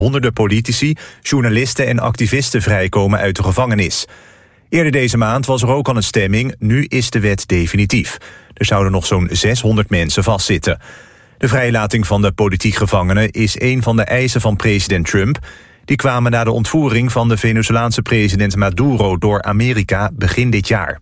Honderden politici, journalisten en activisten vrijkomen uit de gevangenis. Eerder deze maand was er ook al een stemming, nu is de wet definitief. Er zouden nog zo'n 600 mensen vastzitten. De vrijlating van de politiek gevangenen is een van de eisen van president Trump. Die kwamen na de ontvoering van de Venezolaanse president Maduro door Amerika begin dit jaar.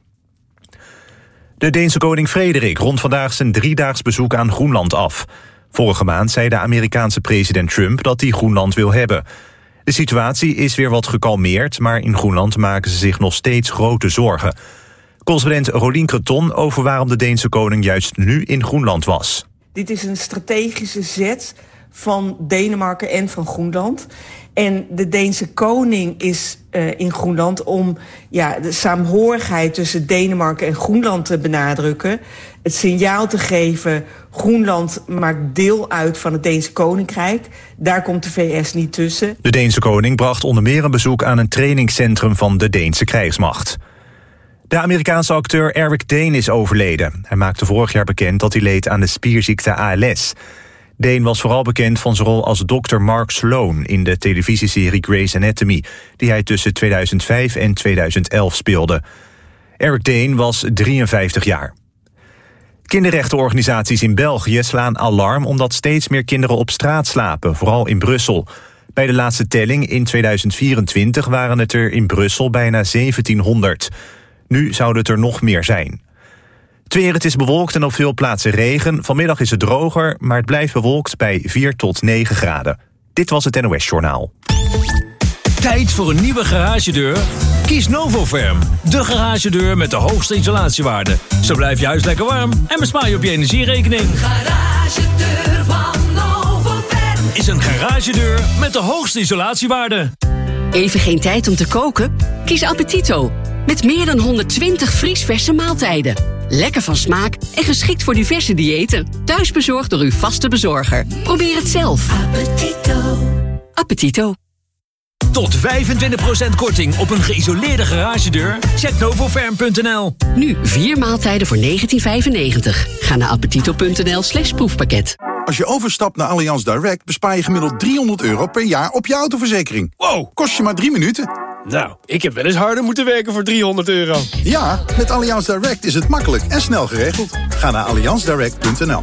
De Deense koning Frederik rondt vandaag zijn 3-daags bezoek aan Groenland af. Vorige maand zei de Amerikaanse president Trump dat hij Groenland wil hebben. De situatie is weer wat gekalmeerd, maar in Groenland maken ze zich nog steeds grote zorgen. Correspondent Rolien Creton over waarom de Deense koning juist nu in Groenland was. Dit is een strategische zet van Denemarken en van Groenland. En de Deense koning is in Groenland om de saamhorigheid tussen Denemarken en Groenland te benadrukken. Het signaal te geven, Groenland maakt deel uit van het Deense koninkrijk. Daar komt de VS niet tussen. De Deense koning bracht onder meer een bezoek aan een trainingscentrum van de Deense krijgsmacht. De Amerikaanse acteur Eric Dane is overleden. Hij maakte vorig jaar bekend dat hij leed aan de spierziekte ALS. Dane was vooral bekend van zijn rol als Dr. Mark Sloan in de televisieserie Grey's Anatomy, die hij tussen 2005 en 2011 speelde. Eric Dane was 53 jaar. Kinderrechtenorganisaties in België slaan alarm omdat steeds meer kinderen op straat slapen, vooral in Brussel. Bij de laatste telling in 2024 waren het er in Brussel bijna 1700. Nu zouden het er nog meer zijn. Het weer, het is bewolkt en op veel plaatsen regen. Vanmiddag is het droger, maar het blijft bewolkt bij 4 tot 9 graden. Dit was het NOS Journaal. Tijd voor een nieuwe garagedeur? Kies Novoferm, de garagedeur met de hoogste isolatiewaarde. Zo blijft je huis lekker warm en bespaar je op je energierekening. Garagedeur van Novoferm is een garagedeur met de hoogste isolatiewaarde. Even geen tijd om te koken? Kies Appetito. Met meer dan 120 vriesverse maaltijden. Lekker van smaak en geschikt voor diverse diëten. Thuisbezorgd door uw vaste bezorger. Probeer het zelf. Appetito. Appetito. Tot 25% korting op een geïsoleerde garagedeur? Check novoferm.nl. Nu 4 maaltijden voor €19,95. Ga naar appetito.nl/proefpakket. Als je overstapt naar Allianz Direct bespaar je gemiddeld €300 per jaar op je autoverzekering. Wow! Kost je maar 3 minuten. Nou, ik heb wel eens harder moeten werken voor €300. Ja, met Allianz Direct is het makkelijk en snel geregeld. Ga naar allianzdirect.nl.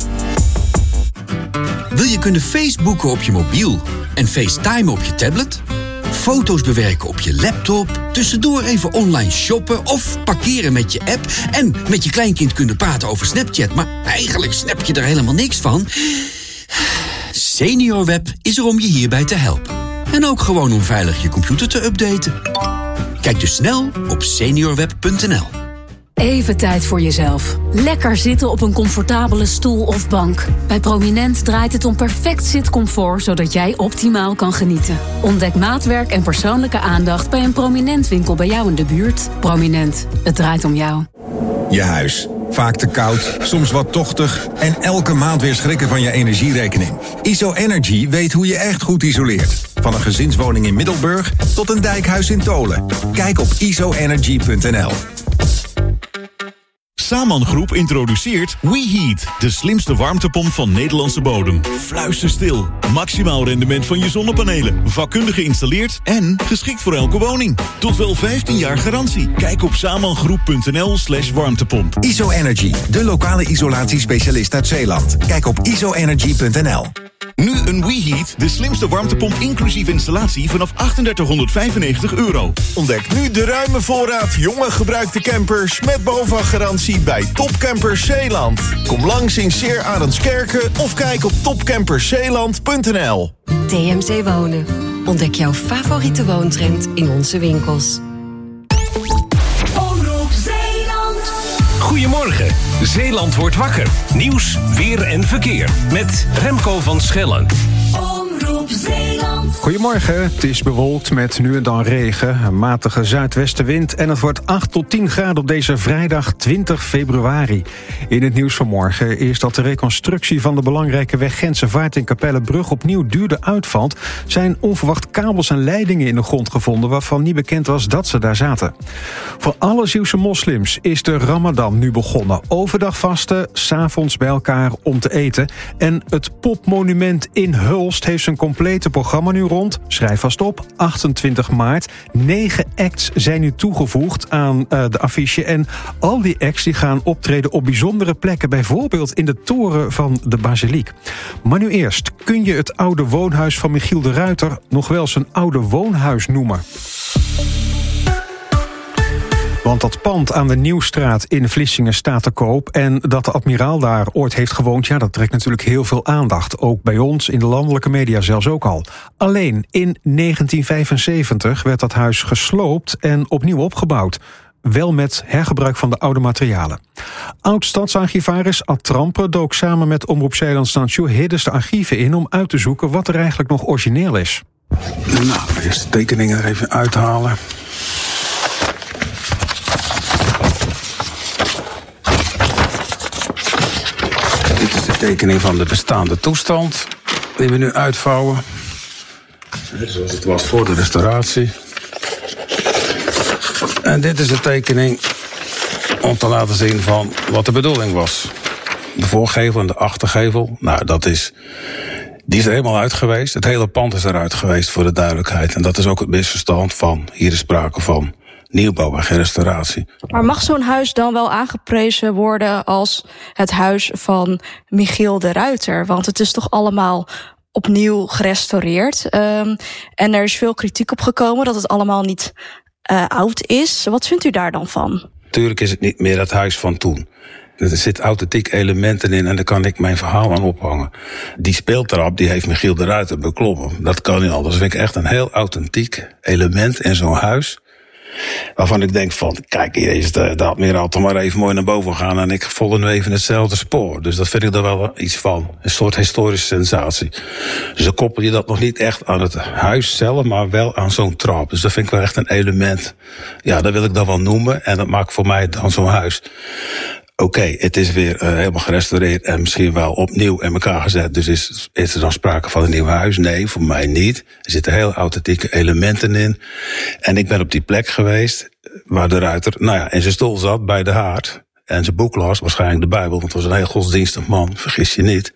Wil je kunnen Facebooken op je mobiel en FaceTime op je tablet? Foto's bewerken op je laptop, tussendoor even online shoppen of parkeren met je app en met je kleinkind kunnen praten over Snapchat, maar eigenlijk snap je er helemaal niks van? SeniorWeb is er om je hierbij te helpen. En ook gewoon om veilig je computer te updaten. Kijk dus snel op seniorweb.nl. Even tijd voor jezelf. Lekker zitten op een comfortabele stoel of bank. Bij Prominent draait het om perfect zitcomfort, zodat jij optimaal kan genieten. Ontdek maatwerk en persoonlijke aandacht bij een Prominent winkel bij jou in de buurt. Prominent, het draait om jou. Je huis. Vaak te koud, soms wat tochtig en elke maand weer schrikken van je energierekening. ISO-Energy weet hoe je echt goed isoleert. Van een gezinswoning in Middelburg tot een dijkhuis in Tolen. Kijk op isoenergy.nl. Saman Groep introduceert WeHeat, de slimste warmtepomp van Nederlandse bodem. Fluister stil, maximaal rendement van je zonnepanelen, vakkundig geïnstalleerd en geschikt voor elke woning. Tot wel 15 jaar garantie. Kijk op samangroep.nl/warmtepomp. ISO-Energy, de lokale isolatiespecialist uit Zeeland. Kijk op isoenergy.nl. Nu een WeHeat, de slimste warmtepomp inclusief installatie vanaf €3895. Ontdek nu de ruime voorraad jonge gebruikte campers met BOVAG-garantie bij Topcampers Zeeland. Kom langs in Seer Arendskerken of kijk op topcamperszeeland.nl. TMC Wonen. Ontdek jouw favoriete woontrend in onze winkels. Goedemorgen, Zeeland wordt wakker. Nieuws, weer en verkeer. Met Remco van Schellen. Omroep Zeeland. Goedemorgen, het is bewolkt met nu en dan regen, een matige zuidwestenwind en het wordt 8 tot 10 graden op deze vrijdag 20 februari. In het nieuws van morgen is dat de reconstructie van de belangrijke weg Gentse-Vaart in Capellebrug opnieuw duurder uitvalt. Zijn onverwacht kabels en leidingen in de grond gevonden waarvan niet bekend was dat ze daar zaten. Voor alle Zeeuwse moslims is de Ramadan nu begonnen. Overdag vasten, 's avonds bij elkaar om te eten. En het Popmonument in Hulst heeft zijn complete programma nu rond. vanavond, schrijf vast op, 28 maart. 9 acts zijn nu toegevoegd aan de affiche. En al die acts die gaan optreden op bijzondere plekken. Bijvoorbeeld in de toren van de basiliek. Maar nu eerst, kun je het oude woonhuis van Michiel de Ruiter nog wel zijn oude woonhuis noemen? Want dat pand aan de Nieuwstraat in Vlissingen staat te koop. En dat de admiraal daar ooit heeft gewoond, ja, dat trekt natuurlijk heel veel aandacht. Ook bij ons, in de landelijke media zelfs ook al. Alleen in 1975 werd dat huis gesloopt en opnieuw opgebouwd. Wel met hergebruik van de oude materialen. Oud-stadsarchivaris Ad Tramper dook samen met Omroep Zeeland Stansjoe Hiddes de archieven in om uit te zoeken wat er eigenlijk nog origineel is. Nou, eerst de tekeningen er even uithalen. Dit is de tekening van de bestaande toestand die we nu uitvouwen. Zoals het was voor de restauratie. En dit is de tekening om te laten zien van wat de bedoeling was. De voorgevel en de achtergevel, nou die is er helemaal uit geweest. Het hele pand is eruit geweest voor de duidelijkheid. En dat is ook het misverstand van, hier is sprake van nieuwbouw en geen restauratie. Maar mag zo'n huis dan wel aangeprezen worden als het huis van Michiel de Ruiter? Want het is toch allemaal opnieuw gerestaureerd. En er is veel kritiek op gekomen dat het allemaal niet oud is. Wat vindt u daar dan van? Tuurlijk is het niet meer het huis van toen. Er zitten authentiek elementen in en daar kan ik mijn verhaal aan ophangen. Die speeltrap, die heeft Michiel de Ruiter beklommen. Dat kan niet anders. Dat vind ik echt een heel authentiek element in zo'n huis. Waarvan ik denk van, kijk, hier is de admiraal toch maar even mooi naar boven gaan en ik volg nu even hetzelfde spoor. Dus dat vind ik er wel iets van. Een soort historische sensatie. Dus dan koppel je dat nog niet echt aan het huis zelf, maar wel aan zo'n trap. Dus dat vind ik wel echt een element. Ja, dat wil ik dan wel noemen en dat maakt voor mij dan zo'n huis. Oké, het is weer helemaal gerestaureerd en misschien wel opnieuw in elkaar gezet. Dus is er dan sprake van een nieuw huis? Nee, voor mij niet. Er zitten heel authentieke elementen in. En ik ben op die plek geweest waar de Ruiter in zijn stoel zat bij de haard. En zijn boek las, waarschijnlijk de Bijbel, want het was een heel godsdienstig man, vergis je niet.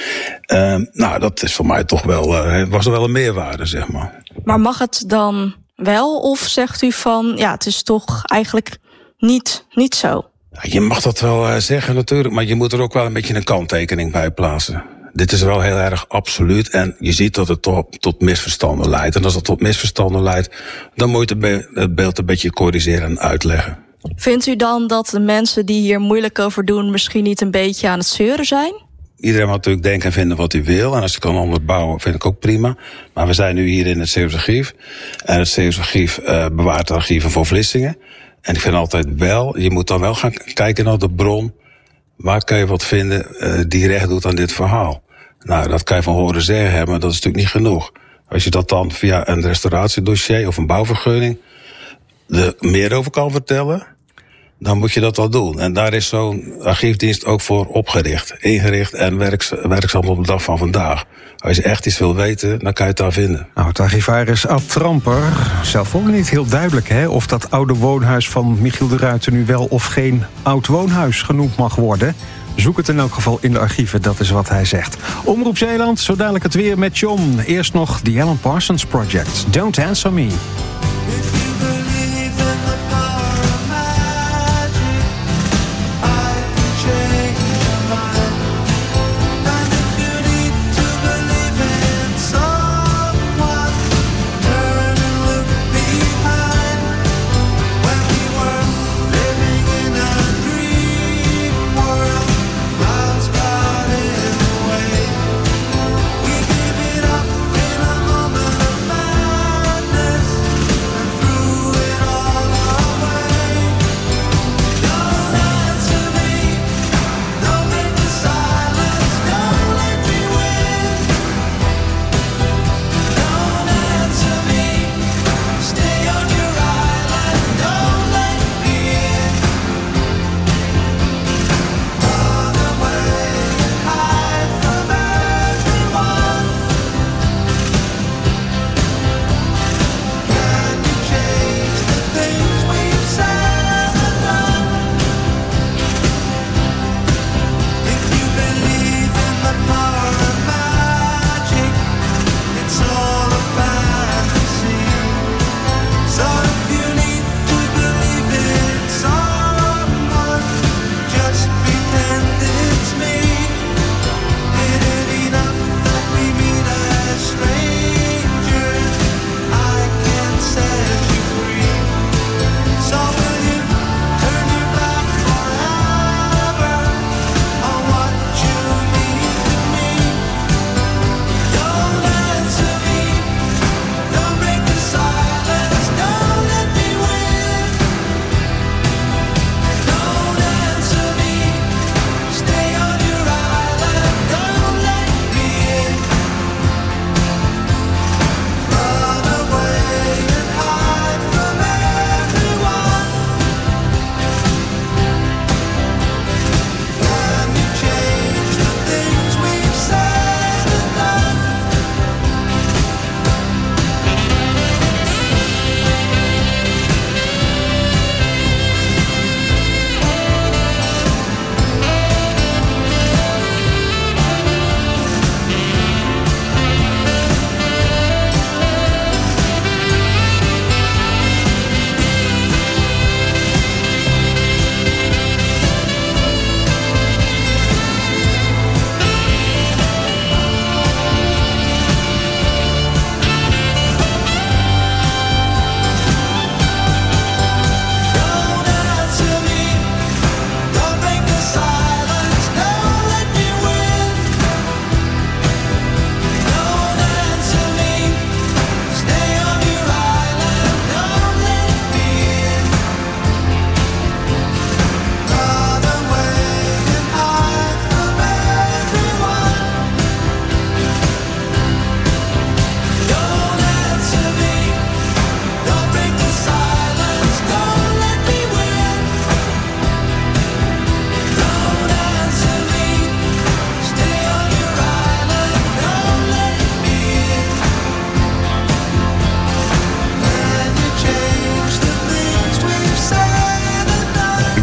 Dat is voor mij toch wel, was er wel een meerwaarde, zeg maar. Maar mag het dan wel? Of zegt u van, ja, het is toch eigenlijk niet zo? Je mag dat wel zeggen natuurlijk, maar je moet er ook wel een beetje een kanttekening bij plaatsen. Dit is wel heel erg absoluut en je ziet dat het tot misverstanden leidt. En als dat tot misverstanden leidt, dan moet je het beeld een beetje corrigeren en uitleggen. Vindt u dan dat de mensen die hier moeilijk over doen misschien niet een beetje aan het zeuren zijn? Iedereen mag natuurlijk denken en vinden wat hij wil. En als je kan onderbouwen, vind ik ook prima. Maar we zijn nu hier in het Zeeuws Archief. En het Zeeuws Archief bewaart de archieven voor Vlissingen. En ik vind altijd wel, je moet dan wel gaan kijken naar de bron. Waar kan je wat vinden die recht doet aan dit verhaal? Nou, dat kan je van horen zeggen hebben, maar dat is natuurlijk niet genoeg. Als je dat dan via een restauratiedossier of een bouwvergunning er meer over kan vertellen, dan moet je dat wel doen. En daar is zo'n archiefdienst ook voor ingericht en werkzaam op de dag van vandaag. Als je echt iets wil weten, dan kan je het daar vinden. Nou, het archivaris Ad Tramper, zelf ook niet heel duidelijk of dat oude woonhuis van Michiel de Ruiter nu wel of geen oud woonhuis genoemd mag worden. Zoek het in elk geval in de archieven, dat is wat hij zegt. Omroep Zeeland, zo dadelijk het weer met John. Eerst nog The Alan Parsons Project, Don't Answer Me.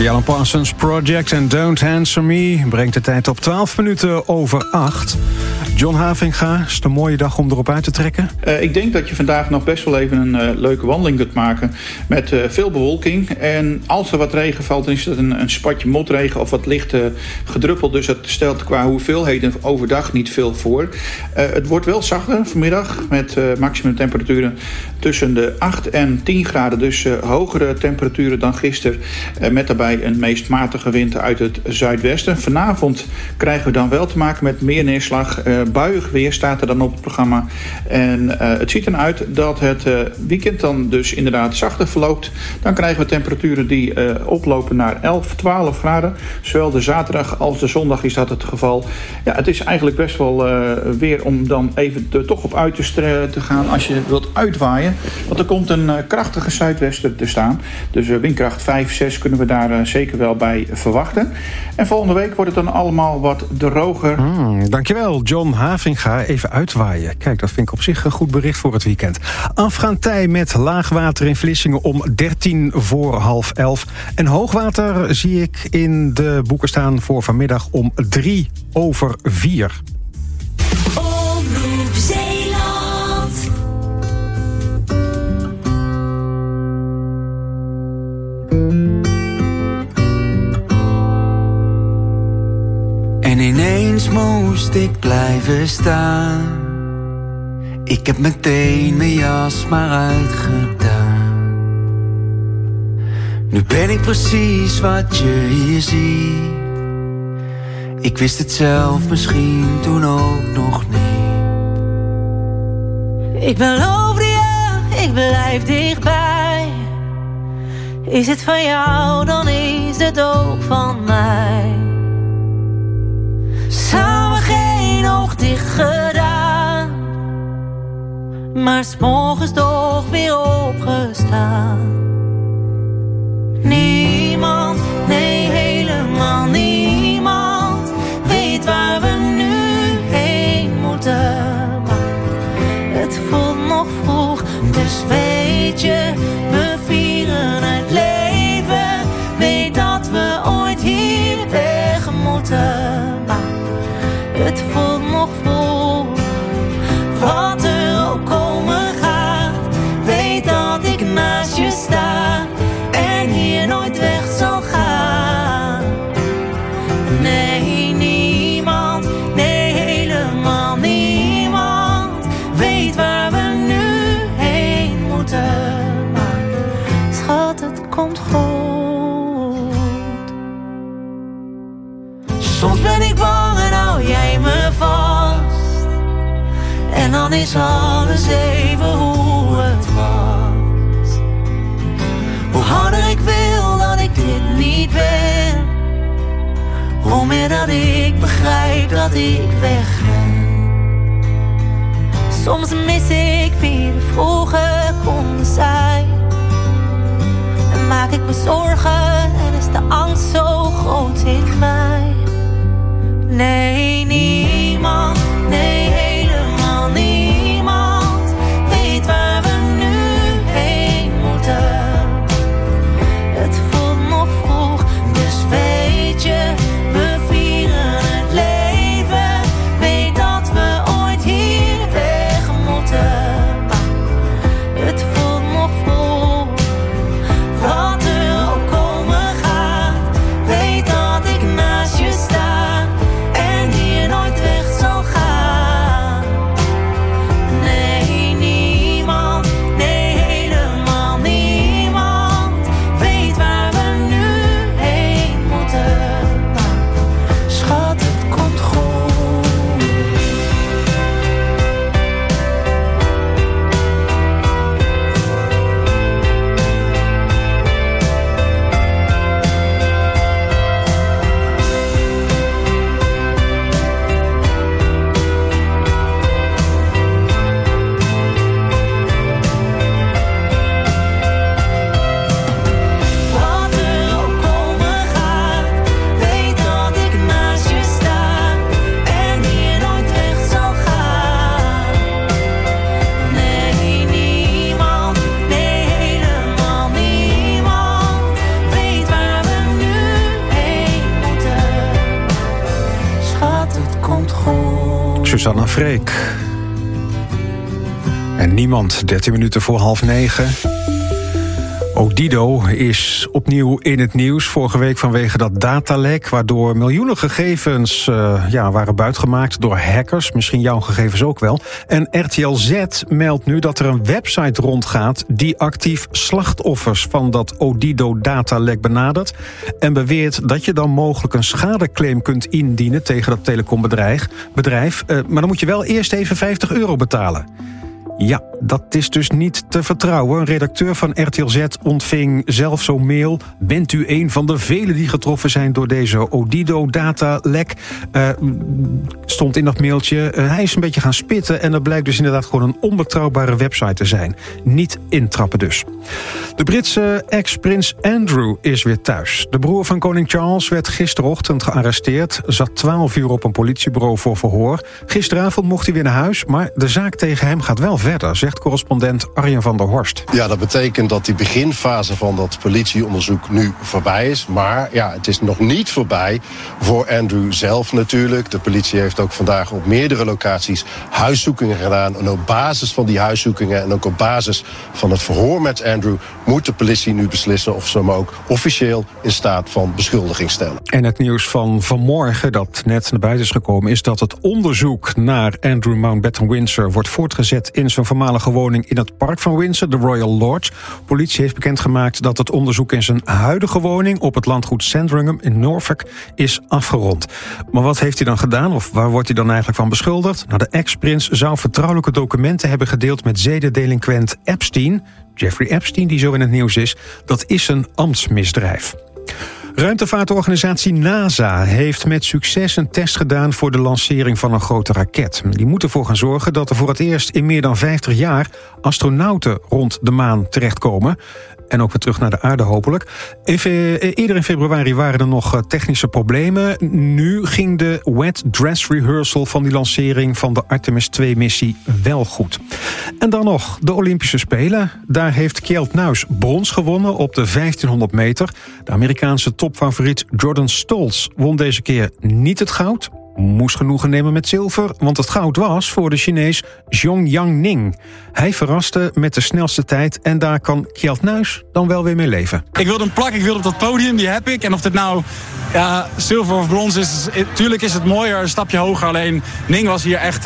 The Alan Parsons Project en Don't Answer Me brengt de tijd op 12 minuten over 8. John Havinga, is het een mooie dag om erop uit te trekken? Ik denk dat je vandaag nog best wel even een leuke wandeling kunt maken met veel bewolking. En als er wat regen valt, dan is het een spatje motregen of wat lichte gedruppel. Dus het stelt qua hoeveelheden overdag niet veel voor. Het wordt wel zachter vanmiddag met maximum temperaturen tussen de 8 en 10 graden. Dus hogere temperaturen dan gisteren. Met daarbij een meest matige wind uit het zuidwesten. Vanavond krijgen we dan wel te maken met meer neerslag. Buiig weer staat er dan op het programma. En het ziet eruit dat het weekend dan dus inderdaad zachter verloopt. Dan krijgen we temperaturen die oplopen naar 11, 12 graden. Zowel de zaterdag als de zondag is dat het geval. Ja, het is eigenlijk best wel weer om dan even toch op uit te gaan als je wilt uitwaaien. Want er komt een krachtige zuidwester te staan. Dus windkracht 5, 6 kunnen we daar zeker wel bij verwachten. En volgende week wordt het dan allemaal wat droger. Dankjewel, John Havinga. Even uitwaaien. Kijk, dat vind ik op zich een goed bericht voor het weekend. Afgaand tij met laagwater in Vlissingen om 13 voor half 11. En hoogwater zie ik in de boeken staan voor vanmiddag om 3 over 4. Omroep Zeeland. En ineens moest ik blijven staan. Ik heb meteen mijn jas maar uitgedaan. Nu ben ik precies wat je hier ziet. Ik wist het zelf misschien toen ook nog niet. Ik beloof je, ik blijf dichtbij. Is het van jou, dan is het ook van mij. Samen geen oog dicht gedaan, maar 's morgens toch weer opgestaan. Niemand, nee helemaal niemand, weet waar we nu heen moeten. Maar het voelt nog vroeg, dus weet je, we vieren het leven. Weet dat we ooit hier weg moeten. Het voelt nog vroeg, wat er ook komen gaat. Weet dat ik naast je sta en hier nooit weg zal gaan. Nee, niemand, nee helemaal niemand, weet waar we nu heen moeten. Maar schat, het komt goed. Soms ben ik bang en hou jij me vast. En dan is alles even hoe het was. Hoe harder ik wil dat ik dit niet ben, hoe meer dat ik begrijp dat ik wegren. Soms mis ik wie we vroeger konden zijn. En maak ik me zorgen en is de angst zo groot in mij. Nee, niemand, nee helemaal niemand, weet waar we nu heen moeten. Het voelt nog vroeg, dus weet je, we vieren het leven. Weet dat we ooit hier weg moeten. Maar het voelt nog vroeg, wat er ook komen gaat. Weet dat ik naast je sta. Suzanne Freek. En niemand, 13 minuten voor 8:30. Odido is opnieuw in het nieuws. Vorige week vanwege dat datalek, waardoor miljoenen gegevens waren buitgemaakt door hackers. Misschien jouw gegevens ook wel. En RTL Z meldt nu dat er een website rondgaat die actief slachtoffers van dat Odido-datalek benadert. En beweert dat je dan mogelijk een schadeclaim kunt indienen tegen dat telecombedrijf. Maar dan moet je wel eerst even €50 betalen. Ja, dat is dus niet te vertrouwen. Een redacteur van RTL Z ontving zelf zo'n mail. Bent u een van de velen die getroffen zijn door deze Odido-datalek? Stond in dat mailtje. Hij is een beetje gaan spitten en dat blijkt dus inderdaad gewoon een onbetrouwbare website te zijn. Niet intrappen dus. De Britse ex-prins Andrew is weer thuis. De broer van koning Charles werd gisterochtend gearresteerd. Zat 12 uur op een politiebureau voor verhoor. Gisteravond mocht hij weer naar huis, maar de zaak tegen hem gaat wel verder, zegt correspondent Arjen van der Horst. Ja, dat betekent dat die beginfase van dat politieonderzoek nu voorbij is. Maar ja, het is nog niet voorbij voor Andrew zelf natuurlijk. De politie heeft ook vandaag op meerdere locaties huiszoekingen gedaan. En op basis van die huiszoekingen en ook op basis van het verhoor met Andrew moet de politie nu beslissen of ze hem ook officieel in staat van beschuldiging stellen. En het nieuws van vanmorgen dat net naar buiten is gekomen is dat het onderzoek naar Andrew Mountbatten Windsor wordt voortgezet in zijn voormalige woning in het park van Windsor, de Royal Lodge. Politie heeft bekendgemaakt dat het onderzoek in zijn huidige woning op het landgoed Sandringham in Norfolk is afgerond. Maar wat heeft hij dan gedaan of waar wordt hij dan eigenlijk van beschuldigd? Nou, de ex-prins zou vertrouwelijke documenten hebben gedeeld met zedendelinquent Epstein. Jeffrey Epstein, die zo in het nieuws is, dat is een ambtsmisdrijf. Ruimtevaartorganisatie NASA heeft met succes een test gedaan voor de lancering van een grote raket. Die moet ervoor gaan zorgen dat er voor het eerst in meer dan 50 jaar astronauten rond de maan terechtkomen. En ook weer terug naar de aarde hopelijk. Eerder in februari waren er nog technische problemen. Nu ging de wet dress rehearsal van die lancering van de Artemis 2-missie wel goed. En dan nog de Olympische Spelen. Daar heeft Kjeld Nuis brons gewonnen op de 1500 meter. De Amerikaanse topfavoriet Jordan Stolz won deze keer niet het goud. Moest genoegen nemen met zilver, want het goud was voor de Chinees Zhongyang Ning. Hij verraste met de snelste tijd en daar kan Kjeld Nuis dan wel weer mee leven. Ik wilde een plak, ik wilde op dat podium, die heb ik. En of dit nou zilver of brons is, tuurlijk is het mooier, een stapje hoger. Alleen Ning was hier echt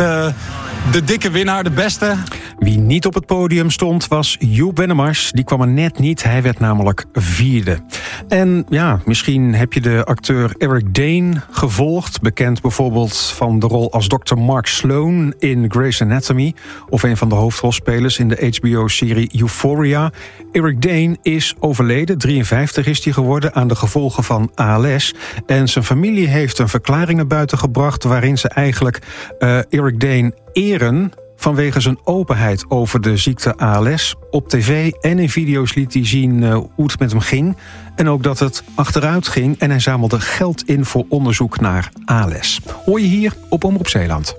de dikke winnaar, de beste. Wie niet op het podium stond was Joep Wennemars. Die kwam er net niet, hij werd namelijk 4e. En ja, misschien heb je de acteur Eric Dane gevolgd. Bekend bijvoorbeeld van de rol als Dr. Mark Sloan in Grey's Anatomy. Of een van de hoofdrolspelers in de HBO-serie Euphoria. Eric Dane is overleden, 53 is hij geworden aan de gevolgen van ALS. En zijn familie heeft een verklaring naar buiten gebracht waarin ze eigenlijk Eric Dane eren vanwege zijn openheid over de ziekte ALS. Op tv en in video's liet hij zien hoe het met hem ging. En ook dat het achteruit ging en hij zamelde geld in voor onderzoek naar ALS. Hoor je hier op Omroep Zeeland.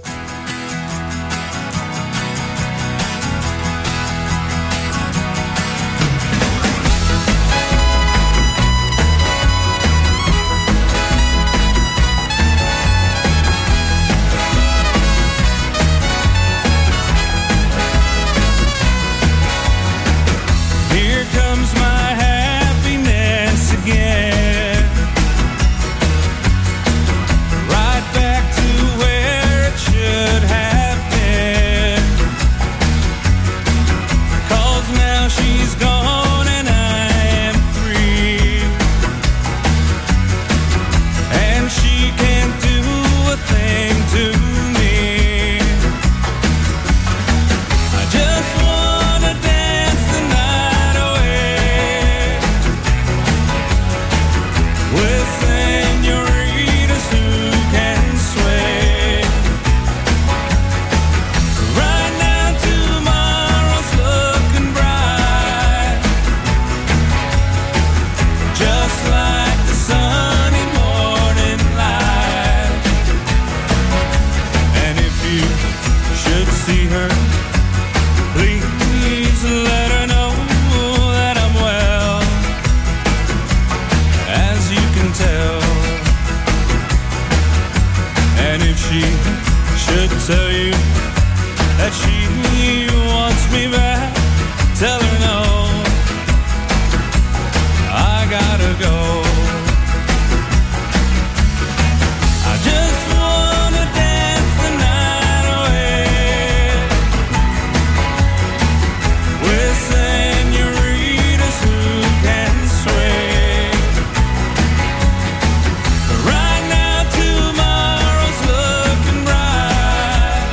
tell her no. I gotta go. I just wanna dance the night away with senoritas who can sway. Right now tomorrow's looking bright,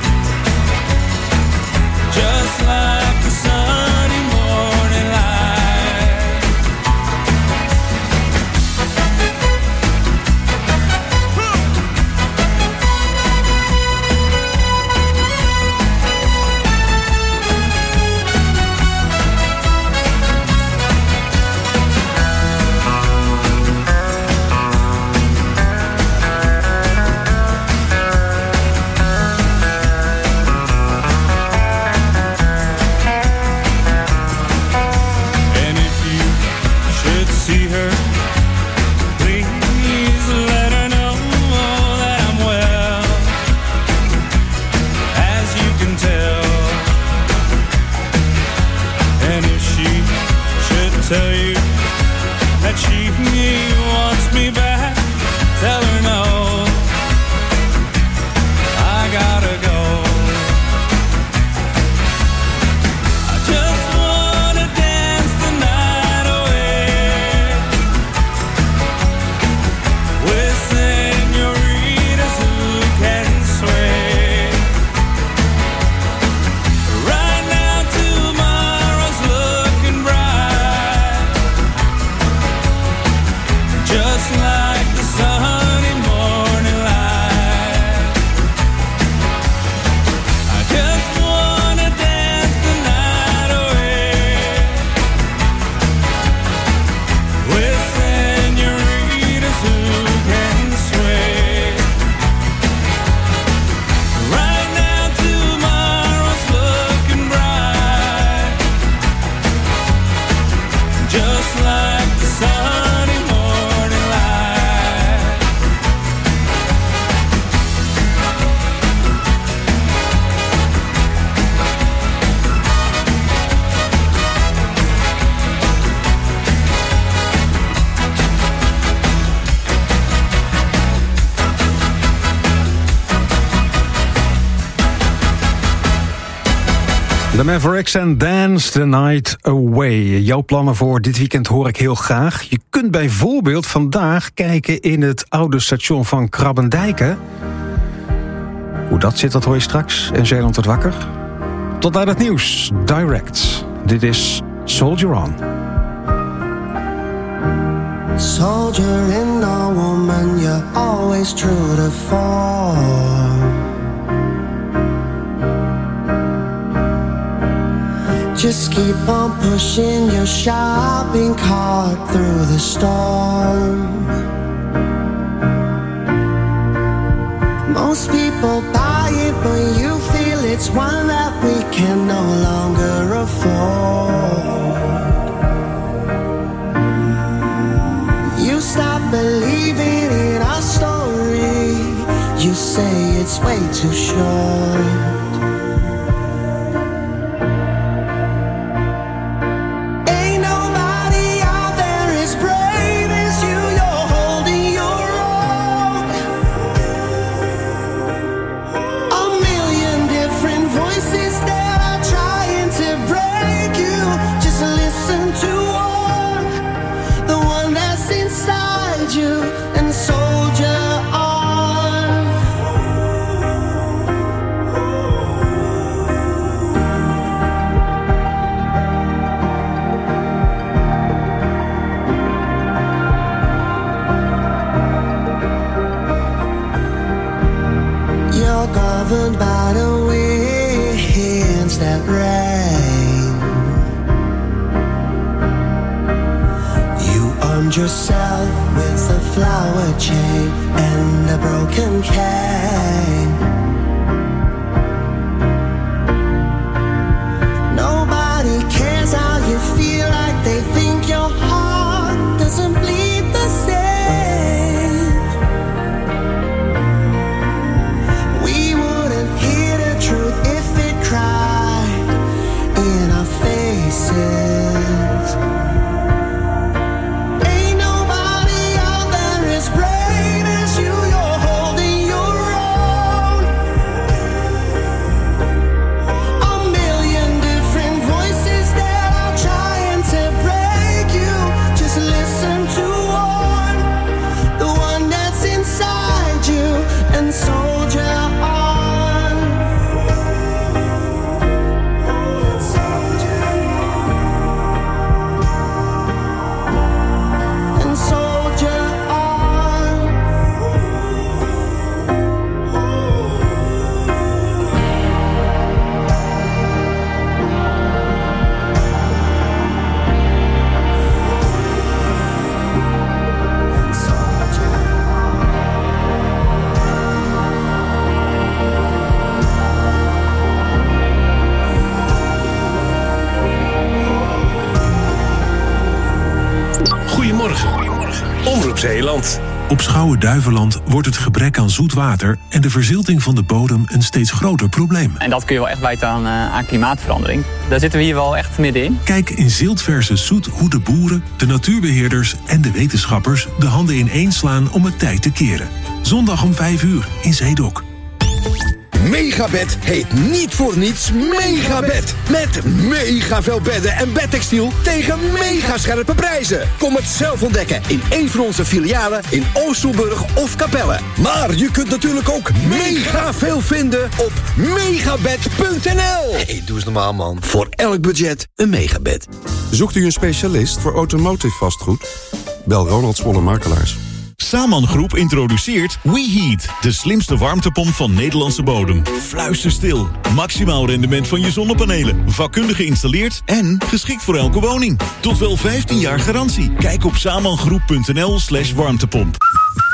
just like the sunny morning light. And if you should see her, please let her know that I'm well. As you can tell, and if she should tell you that she wants me back, tell her no. I gotta go. I just wanna dance the night away with senoritas who can sway. Right now tomorrow's looking bright, just like the sunny morning light. I just wanna dance the night away with senoritas who can sway. Right now tomorrow's looking bright, just like the sunny morning light. De Mavericks en Dance the Night Away. Jouw plannen voor dit weekend hoor ik heel graag. Je kunt bijvoorbeeld vandaag kijken in het oude station van Krabbendijken. Hoe dat zit, dat hoor je straks. En Zeeland wordt wakker. Tot aan het nieuws. Direct. Dit is Soldier On. Soldier in a woman, you're always true to form. Just keep on pushing your shopping cart through the storm. Most people buy it, but you feel it's one that we can no longer afford. You stop believing in our story. You say it's way too short. Governed by the winds that rain. You armed yourself with a flower chain and a broken cane. Nobody cares how you feel, like they think your heart doesn't bleed the same. We wouldn't hear the truth if it cried in our face. Zeeland. Op Schouwen-Duiveland wordt het gebrek aan zoet water en de verzilting van de bodem een steeds groter probleem. En dat kun je wel echt wijten aan klimaatverandering. Daar zitten we hier wel echt middenin. Kijk in Zilt versus Zoet hoe de boeren, de natuurbeheerders en de wetenschappers de handen ineen slaan om het tij te keren. Zondag om 5 uur in Zeedok. Megabed heet niet voor niets Megabed. Met mega veel bedden en bedtextiel tegen mega scherpe prijzen. Kom het zelf ontdekken in een van onze filialen in Oosterburg of Capelle. Maar je kunt natuurlijk ook mega veel vinden op megabed.nl. Hey, doe eens normaal, man. Voor elk budget een Megabed. Zoekt u een specialist voor automotive vastgoed? Bel Ronald Smoller Makelaars. Saman Groep introduceert WeHeat, de slimste warmtepomp van Nederlandse bodem. Fluisterstil, maximaal rendement van je zonnepanelen, vakkundig geïnstalleerd en geschikt voor elke woning. Tot wel 15 jaar garantie. Kijk op samangroep.nl/warmtepomp.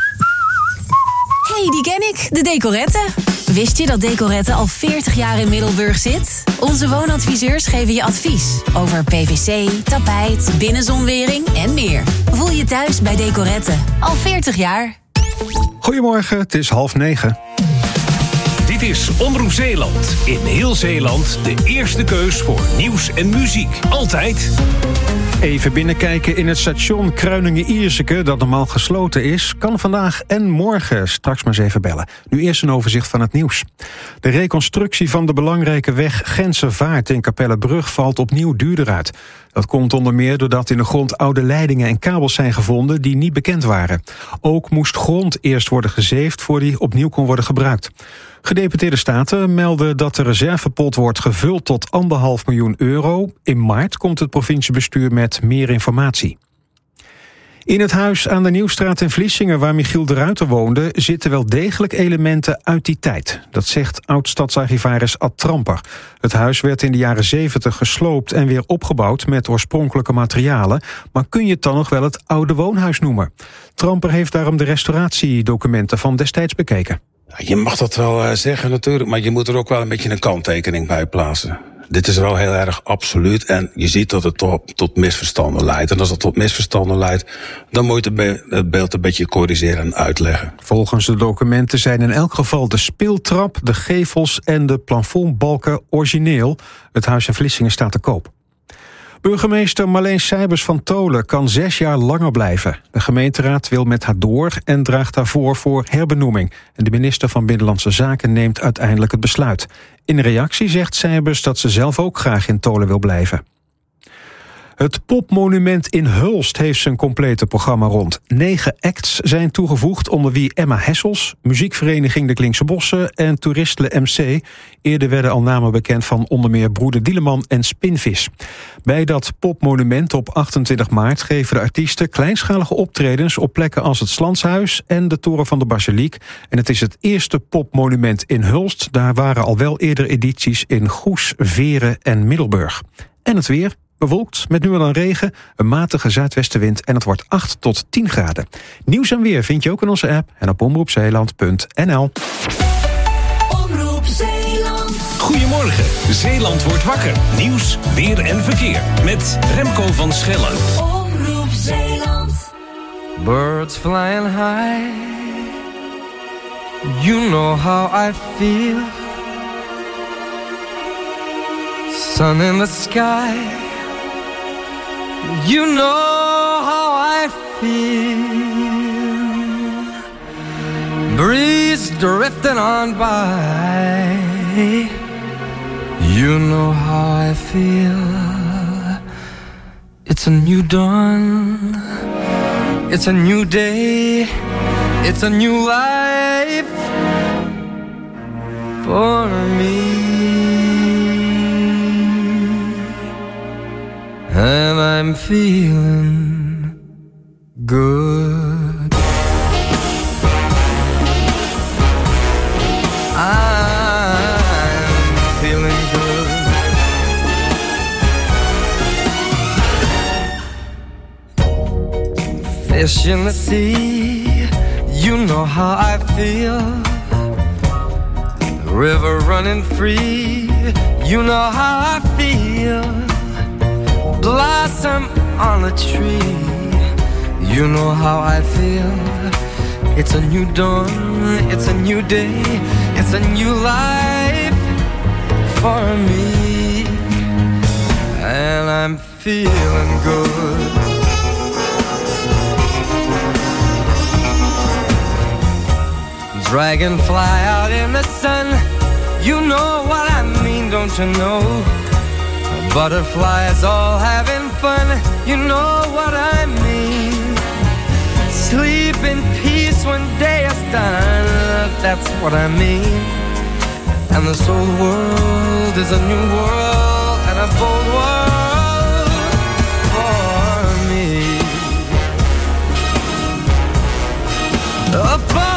Hey, die ken ik, de Decorette. Wist je dat Decorette al 40 jaar in Middelburg zit? Onze woonadviseurs geven je advies over PVC, tapijt, binnenzonwering en meer. Voel je thuis bij Decorette. Al 40 jaar. Goedemorgen, het is 8:30. Dit is Omroep Zeeland. In heel Zeeland de eerste keus voor nieuws en muziek. Altijd. Even binnenkijken in het station Kruiningen-Ierseke, dat normaal gesloten is, kan vandaag en morgen. Straks maar eens even bellen. Nu eerst een overzicht van het nieuws. De reconstructie van de belangrijke weg Gentse-Vaart in Capellebrug valt opnieuw duurder uit. Dat komt onder meer doordat in de grond oude leidingen en kabels zijn gevonden die niet bekend waren. Ook moest grond eerst worden gezeefd voor die opnieuw kon worden gebruikt. Gedeputeerde staten melden dat de reservepot wordt gevuld tot €1,5 miljoen. In maart komt het provinciebestuur met meer informatie. In het huis aan de Nieuwstraat in Vlissingen, waar Michiel de Ruiter woonde, zitten wel degelijk elementen uit die tijd. Dat zegt oud-stadsarchivaris Ad Tramper. Het huis werd in de jaren 70 gesloopt en weer opgebouwd met oorspronkelijke materialen. Maar kun je het dan nog wel het oude woonhuis noemen? Tramper heeft daarom de restauratiedocumenten van destijds bekeken. Je mag dat wel zeggen natuurlijk, maar je moet er ook wel een beetje een kanttekening bij plaatsen. Dit is wel heel erg absoluut en je ziet dat het tot misverstanden leidt. En als dat tot misverstanden leidt, dan moet je het beeld een beetje corrigeren en uitleggen. Volgens de documenten zijn in elk geval de speeltrap, de gevels en de plafondbalken origineel. Het huis in Vlissingen staat te koop. Burgemeester Marleen Seibers van Tholen kan 6 jaar langer blijven. De gemeenteraad wil met haar door en draagt daarvoor voor herbenoeming. En de minister van Binnenlandse Zaken neemt uiteindelijk het besluit. In reactie zegt Seibers dat ze zelf ook graag in Tholen wil blijven. Het popmonument in Hulst heeft zijn complete programma rond. 9 acts zijn toegevoegd, onder wie Emma Hessels, muziekvereniging De Klinkse Bossen en Toeristle MC. Eerder werden al namen bekend van onder meer Broeder Dieleman en Spinvis. Bij dat popmonument op 28 maart geven de artiesten kleinschalige optredens op plekken als het Slanshuis en de Toren van de Basiliek. En het is het eerste popmonument in Hulst. Daar waren al wel eerder edities in Goes, Veren en Middelburg. En het weer. Bewolkt, met nu en dan regen, een matige zuidwestenwind en het wordt 8 tot 10 graden. Nieuws en weer vind je ook in onze app en op omroepzeeland.nl. Omroep Zeeland. Goedemorgen, Zeeland wordt wakker. Nieuws, weer en verkeer. Met Remco van Schellen. Omroep Zeeland. Birds flying high. You know how I feel. Sun in the sky. You know how I feel. Breeze drifting on by. You know how I feel. It's a new dawn. It's a new day. It's a new life for me. And I'm feeling good. I'm feeling good. Fish in the sea, you know how I feel. River running free, you know how I feel. Blossom on a tree, You know how I feel. It's a new dawn, it's a new day, it's a new life for me. And I'm feeling good. Dragonfly out in the sun, you know what I mean, don't you know? Butterflies all having fun, you know what I mean. Sleep in peace when day is done, that's what I mean. And this whole world is a new world and a bold world for me. For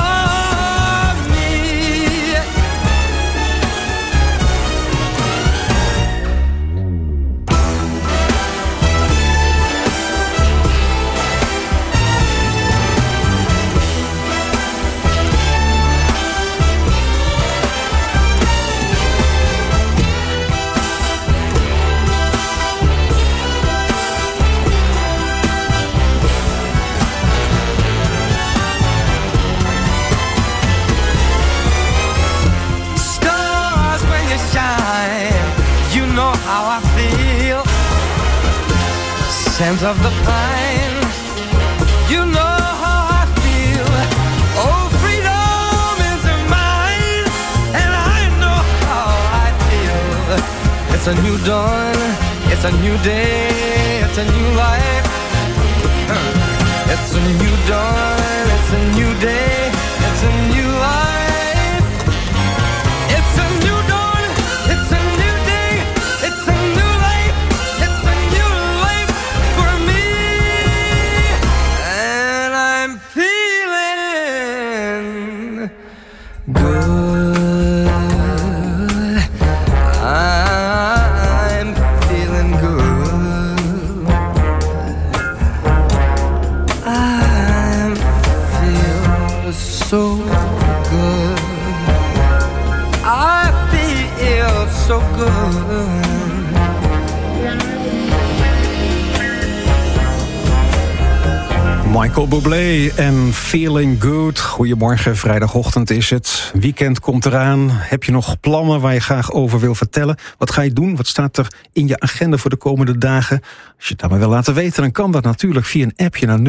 scent of the pine, you know how I feel. Oh, freedom is mine, and I know how I feel. It's a new dawn, it's a new day, it's a new life. It's a new dawn, it's a new day, it's a new life. It's a new dawn, it's a new day, it's a new life. It's a new life for me, and I'm feeling good. I'm feeling good. I feel so good. I feel so good. Michael Bublé en Feeling Good. Goedemorgen, vrijdagochtend is het. Weekend komt eraan. Heb je nog plannen waar je graag over wil vertellen? Wat ga je doen? Wat staat er in je agenda voor de komende dagen? Als je het aan me wil laten weten, dan kan dat natuurlijk via een appje naar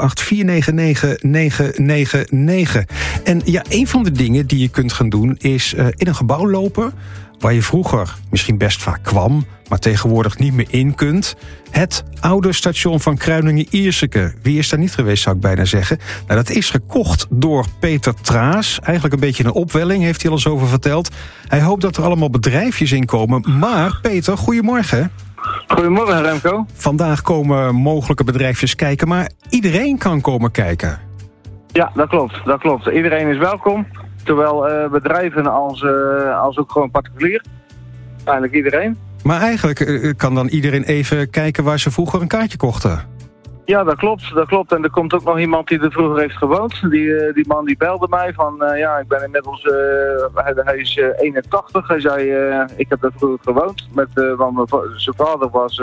011-849-999. En ja, een van de dingen die je kunt gaan doen is in een gebouw lopen waar je vroeger misschien best vaak kwam, maar tegenwoordig niet meer in kunt. Het oude station van Kruiningen-Ierseke. Wie is daar niet geweest, zou ik bijna zeggen. Nou, dat is gekocht door Peter Traas. Eigenlijk een beetje een opwelling, heeft hij al eens over verteld. Hij hoopt dat er allemaal bedrijfjes in komen. Maar, Peter, goedemorgen. Goedemorgen, Remco. Vandaag komen mogelijke bedrijfjes kijken, maar iedereen kan komen kijken. Ja, dat klopt. Iedereen is welkom. Zowel bedrijven als ook gewoon particulier. Eigenlijk iedereen. Maar eigenlijk kan dan iedereen even kijken waar ze vroeger een kaartje kochten. Ja, dat klopt. En er komt ook nog iemand die er vroeger heeft gewoond. Die man die belde mij van, ik ben inmiddels, hij is 81. Hij zei, ik heb daar vroeger gewoond. Want zijn vader was,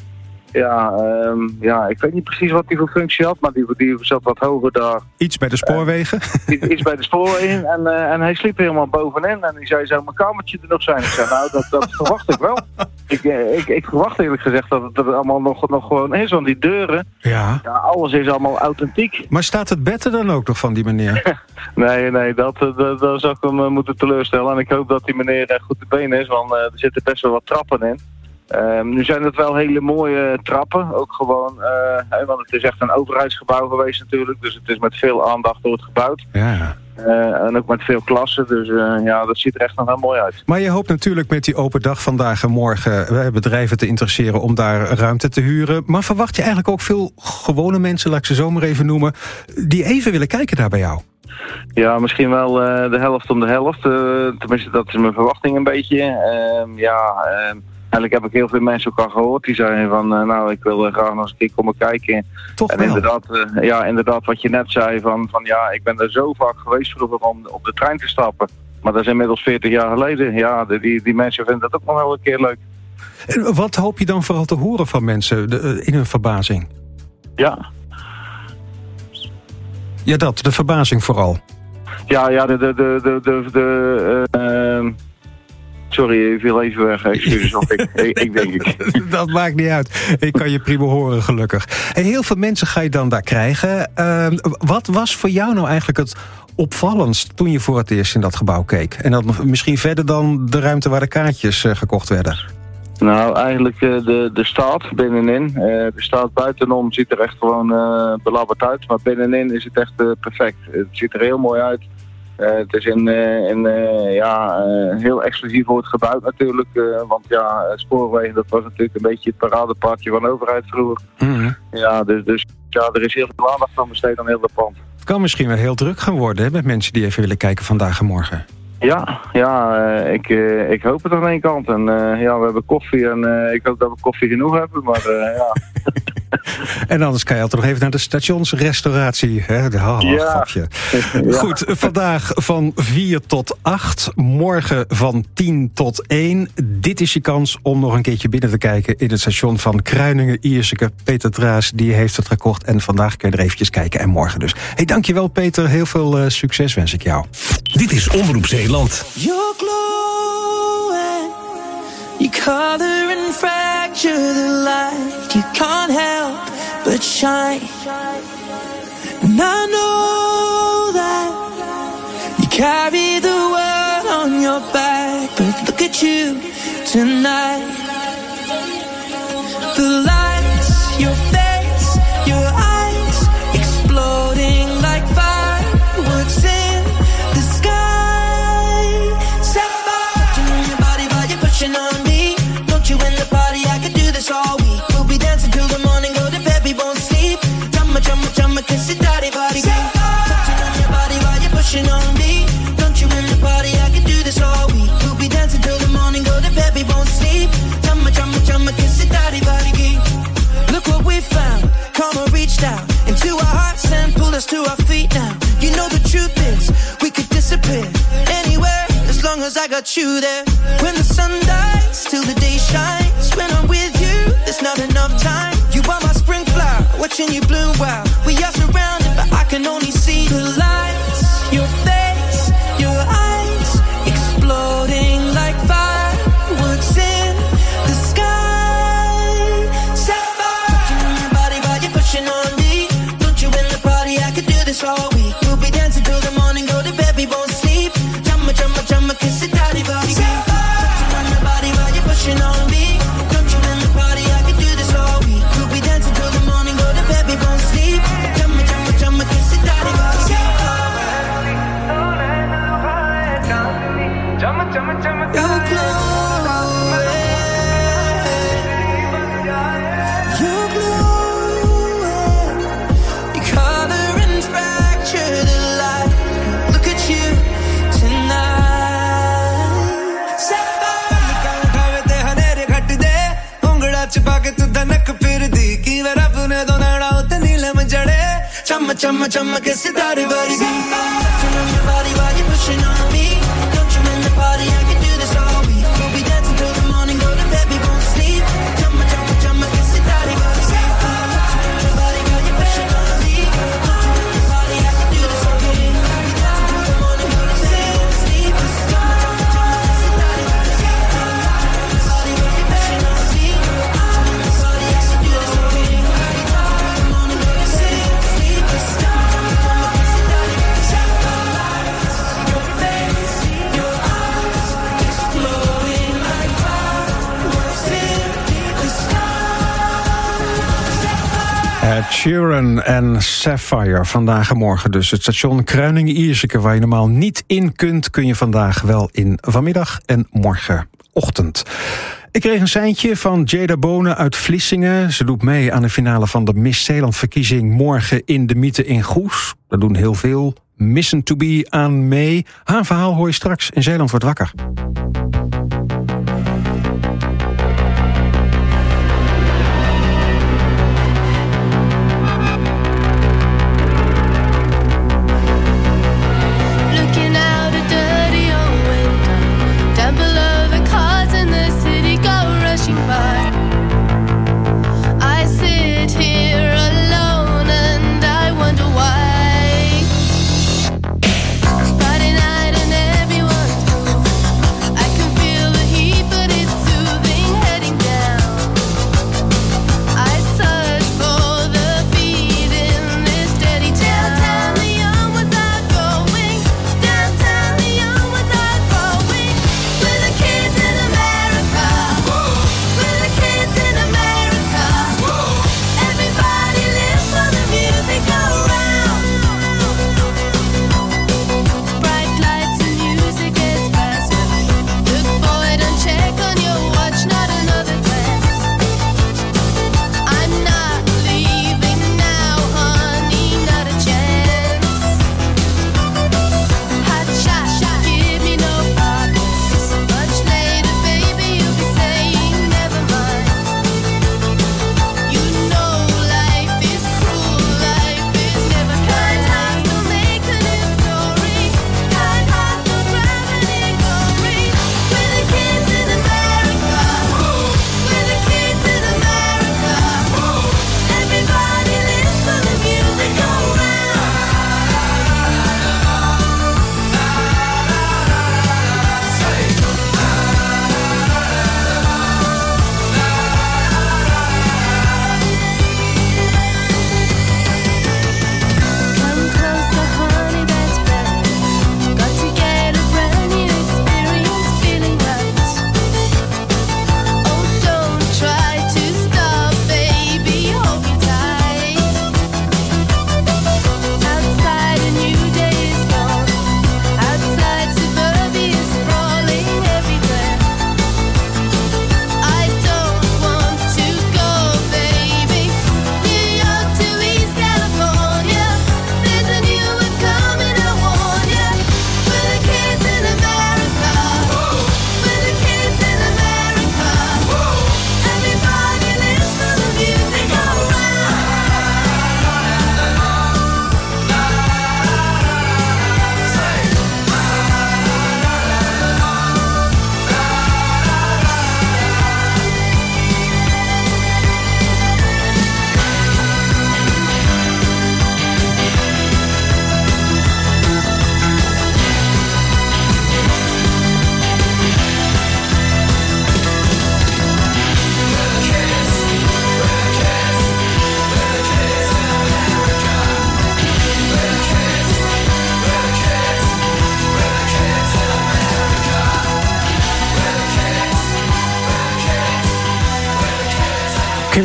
ik weet niet precies wat hij voor functie had, maar die zat wat hoger daar. Iets bij de spoorwegen? Iets bij de spoorwegen. En hij sliep helemaal bovenin. En die zei, zou mijn kamertje er nog zijn? Ik zei, nou, dat verwacht ik wel. Ik verwacht eerlijk gezegd dat het er allemaal nog gewoon is. Want die deuren, alles is allemaal authentiek. Maar staat het bed er dan ook nog van die meneer? Nee, dat zou ik hem moeten teleurstellen. En ik hoop dat die meneer goed te been is, want er zitten best wel wat trappen in. Nu zijn het wel hele mooie trappen, ook gewoon, want het is echt een overheidsgebouw geweest natuurlijk, dus het is met veel aandacht door het gebouwd. Ja. En ook met veel klassen, dus dat ziet er echt nog heel mooi uit. Maar je hoopt natuurlijk met die open dag vandaag en morgen bedrijven te interesseren om daar ruimte te huren. Maar verwacht je eigenlijk ook veel gewone mensen, laat ik ze zo maar even noemen, die even willen kijken daar bij jou? Ja, misschien wel de helft om de helft. Tenminste, dat is mijn verwachting een beetje. Eigenlijk heb ik heel veel mensen ook al gehoord. Die zeiden van, ik wil graag nog eens een keer komen kijken. Toch en wel. Inderdaad wat je net zei van ik ben er zo vaak geweest vroeger om op de trein te stappen. Maar dat is inmiddels 40 jaar geleden. Ja, die mensen vinden dat ook nog wel een keer leuk. En wat hoop je dan vooral te horen van mensen in hun verbazing? Ja. Ja, de verbazing vooral. Ja, sorry, ik viel even weg. Excuses, of ik denk. Dat maakt niet uit. Ik kan je prima horen, gelukkig. En heel veel mensen ga je dan daar krijgen. Wat was voor jou nou eigenlijk het opvallendst toen je voor het eerst in dat gebouw keek? En dat misschien verder dan de ruimte waar de kaartjes gekocht werden? Nou, eigenlijk de straat binnenin. De straat buitenom ziet er echt gewoon belabberd uit. Maar binnenin is het echt perfect. Het ziet er heel mooi uit. Het is heel exclusief wordt gebouwd natuurlijk. Want ja, spoorwegen, dat was natuurlijk een beetje het paradepaardje van de overheid vroeger. Mm-hmm. Ja, dus er is heel veel aandacht aan besteed aan heel dat pand. Het kan misschien wel heel druk gaan worden, hè, met mensen die even willen kijken vandaag en morgen. Ik hoop het aan één kant. En we hebben koffie en ik hoop dat we koffie genoeg hebben, maar ja. En anders kan je altijd nog even naar de stationsrestauratie. Hè? Grapje. Ja. Goed, vandaag van 4 tot 8. Morgen van 10 tot 1. Dit is je kans om nog een keertje binnen te kijken in het station van Kruiningen-Ierseke. Peter Draas, die heeft het gekocht. En vandaag kun je er eventjes kijken. En morgen dus. Hey, dankjewel Peter. Heel veel succes wens ik jou. Dit is Omroep Zeeland. You're glowing. You color and fracture the light. You can't help but shine. And I know that you carry the world on your back. But look at you tonight. The lights, your face, your eyes, exploding like fireworks in the sky. Set fire to your body while you're pushing on me. Don't you in the party, I could do this all week. We'll be dancing till the morning, go to bed, we won't sleep. Chumma, kiss it, daddy, body, girl. Touching on your body while you're pushing on me. Don't you in the party, I could do this all week. We'll be dancing till the morning, go to bed, we won't sleep. Chumma, kiss it, daddy, body, girl. Look what we found, karma reached out into our hearts and pulled us to our feet now. You know the truth is, we could disappear anywhere as long as I got you there. When the sun dies, till the day shines. When I'm with you, there's not enough time. You are my spring flower, watching you bloom wild. We are surrounded, but I can only see the lights. Your face, your eyes, exploding like fireworks in the sky. Set fire to your body while you're pushing on me. Don't you in the party, I could do this all week. We'll be dancing till the morning, go to bed, we won't sleep. Chumma, kiss it, daddy, body. Touching on your body while you're pushing on me. Don't you in the party, I could do this all week. We'll be dancing till the morning, go to bed, we won't sleep. Chumma, kiss it, daddy, body. You're glowing. You're glowing. You color and fracture the light. Look at you tonight. Set fire. छुपा के तू धनक फिर दी की वे रब ने दो नाड़ा उते नीलम जड़े चम के सितारे बारी दी touching on your body while you're pushing on me. Don't you in the party, I can do this all week. We'll be dancing till the morning, go to bed, we won't sleep. Chum के सितारे बारी दी touching on your body while you're pushing on me. Don't you in the party, I can do this all week. We'll be dancing till the morning, go to bed, we won't sleep. Chum के सितारे बारी दी touching on your body while you're pushing on me. Sheeran en Sapphire, vandaag en morgen dus. Het station Kruiningen-Ierseke, waar je normaal niet in kunt, kun je vandaag wel in vanmiddag en morgenochtend. Ik kreeg een seintje van Jada Bonen uit Vlissingen. Ze doet mee aan de finale van de Miss Zeeland-verkiezing morgen in de Mythe in Goes. Daar doen heel veel Missen to be aan mee. Haar verhaal hoor je straks in Zeeland wordt wakker. I sit here alone and I wonder why.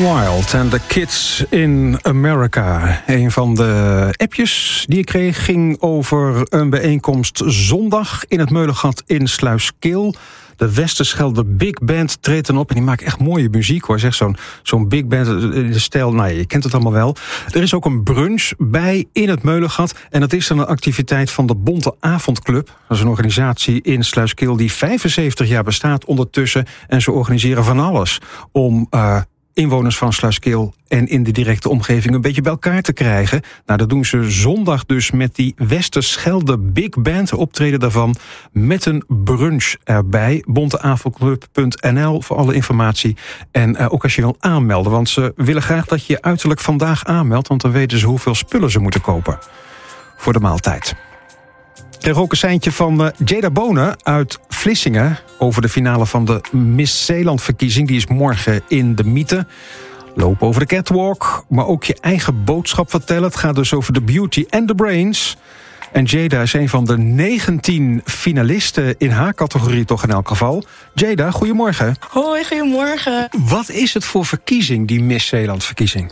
Wild and the Kids in America. Een van de appjes die ik kreeg ging over een bijeenkomst zondag in het Meulengat in Sluiskil. De Westerschelde Big Band treedt dan op en die maakt echt mooie muziek hoor. Zeg zo'n big band in de stijl, nou je kent het allemaal wel. Er is ook een brunch bij in het Meulengat en dat is dan een activiteit van de Bonte Avondclub. Dat is een organisatie in Sluiskil die 75 jaar bestaat ondertussen en ze organiseren van alles om inwoners van Sluiskil en in de directe omgeving een beetje bij elkaar te krijgen. Nou, dat doen ze zondag dus met die Westerschelde Big Band, optreden daarvan, met een brunch erbij. bonteavondclub.nl voor alle informatie. En ook als je wil aanmelden, want ze willen graag dat je je uiterlijk vandaag aanmeldt, want dan weten ze hoeveel spullen ze moeten kopen voor de maaltijd. Ik kreeg ook een seintje van Jada Bonen uit Vlissingen over de finale van de Miss Zeeland-verkiezing. Die is morgen in de Mythe. Loop over de catwalk, maar ook je eigen boodschap vertellen. Het gaat dus over de beauty en de brains. En Jada is een van de 19 finalisten in haar categorie toch in elk geval. Jada, goedemorgen. Hoi, goedemorgen. Wat is het voor verkiezing, die Miss Zeeland-verkiezing?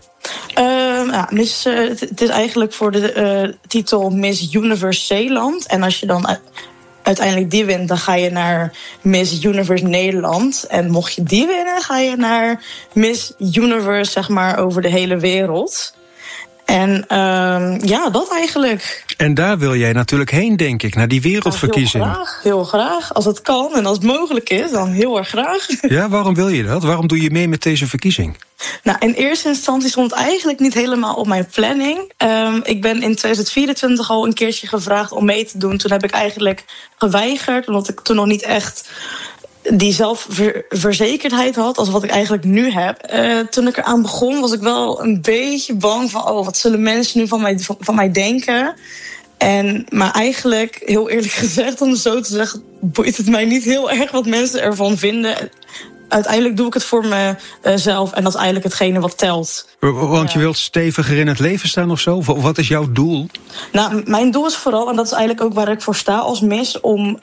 Het is eigenlijk voor de titel Miss Universe Zeeland. En als je dan uiteindelijk die wint, dan ga je naar Miss Universe Nederland. En mocht je die winnen, ga je naar Miss Universe, zeg maar, over de hele wereld. En dat eigenlijk. En daar wil jij natuurlijk heen, denk ik, naar die wereldverkiezing. Heel graag. Als het kan en als het mogelijk is, dan heel erg graag. Ja, waarom wil je dat? Waarom doe je mee met deze verkiezing? Nou, in eerste instantie stond het eigenlijk niet helemaal op mijn planning. Ik ben in 2024 al een keertje gevraagd om mee te doen. Toen heb ik eigenlijk geweigerd, omdat ik toen nog niet echt die zelfverzekerdheid had als wat ik eigenlijk nu heb. Toen ik eraan begon, was ik wel een beetje bang van, wat zullen mensen nu van mij denken? Maar eigenlijk, heel eerlijk gezegd, om het zo te zeggen, boeit het mij niet heel erg wat mensen ervan vinden. Uiteindelijk doe ik het voor mezelf en dat is eigenlijk hetgene wat telt. Want je wilt steviger in het leven staan of zo? Wat is jouw doel? Nou, mijn doel is vooral, en dat is eigenlijk ook waar ik voor sta als Miss, om